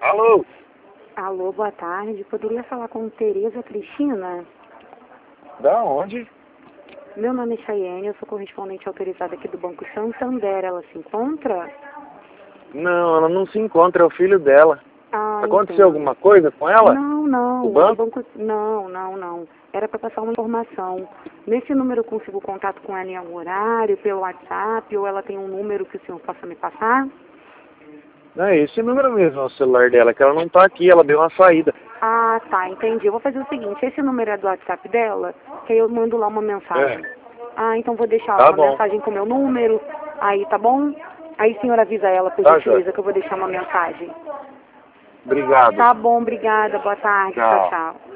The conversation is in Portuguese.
Alô? Alô, boa tarde. Poderia falar com Tereza Cristina? Da onde? Meu nome é Chayenne, eu sou correspondente autorizada aqui do Banco Santander. Ela se encontra? Não, ela não se encontra, é o filho dela. Aconteceu Entendo. alguma coisa com ela? Não. O banco? Não. Era para passar uma informação. Nesse número eu consigo contato com ela em algum horário, pelo WhatsApp, ou ela tem um número que o senhor possa me passar? Não, é esse número mesmo, é o celular dela, que ela não tá aqui, ela deu uma saída. Ah, tá, entendi. Eu vou fazer o seguinte, esse número é do WhatsApp dela, que aí eu mando lá uma mensagem. Então vou deixar Tá uma bom. mensagem com o meu número, aí tá bom? Aí a senhora avisa ela, por Tá, gentileza, joia. que eu vou deixar uma mensagem. Obrigado. Tá bom, obrigada, boa tarde, Tchau. tchau.